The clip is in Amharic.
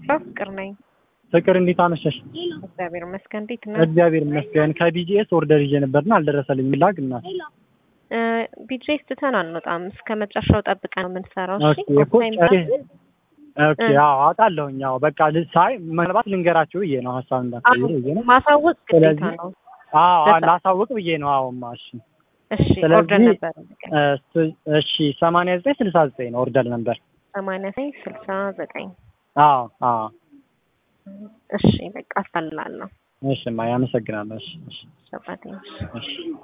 ፍቅር ነኝ። ፍቅር እንዴት አመሸሽ? እግዚአብሔር ይመስገን። እንዴት ነው? እግዚአብሔር ይመስገን። ከቢጂኤስ ኦርደር ይዤ ነበርና አልደረሰልኝም። ላግና ቢጂኤስ ትተን አንወጣም። እስከ መጨረሻው ጠብቀን ነው የምንሰራው። እሺ ኦኬ አውቃለሁኝ። ያው በቃ ሳይ ምናልባት ልንገራችሁ ብዬ ነው ሀሳብ እንዳትቀይሩ ብዬ ነው። ማሳወቅ ግዴታ ነው። ላሳውቅ ብዬ ነው። እሺ እሺ። ኦርደር ነበር። እሺ 8969 ነው ኦርደር ነበር። 8969 አዎ እሺ በቃ አስተላልፋለሁ። እሺ ማያ አመሰግናለሁ። እሺ ሸባቴ። እሺ